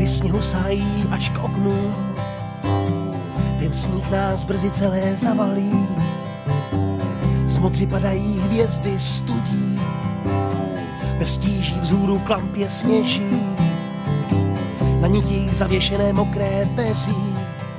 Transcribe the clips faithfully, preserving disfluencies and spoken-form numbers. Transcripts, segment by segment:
sněhu sájí až k oknu. Ten sníh nás brzy celé zavalí. Z modři padají hvězdy studí. Bez tíží vzhůru k lampě sněží. Na nitích zavěšené mokré peří.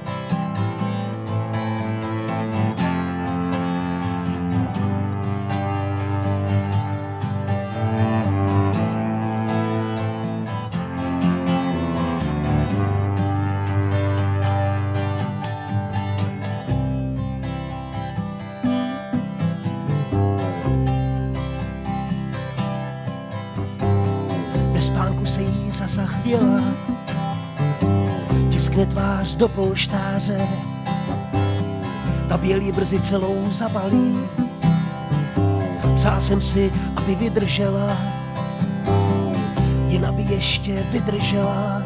Ve spánku se jí řasa chvěla, tiskne tvář do polštáře, ta bělí brzy celou zabalí. Přál jsem si, aby vydržela, jen aby ještě vydržela.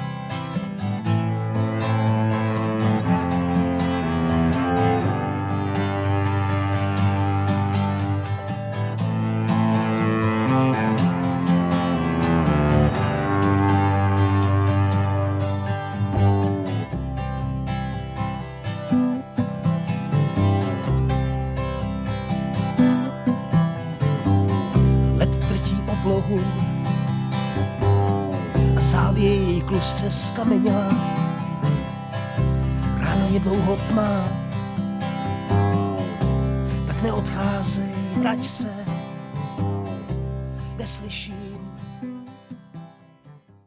Oblohu a závěje její klusce skameněla. Ráno je dlouho tma, tak neodcházej, vrať se, neslyším.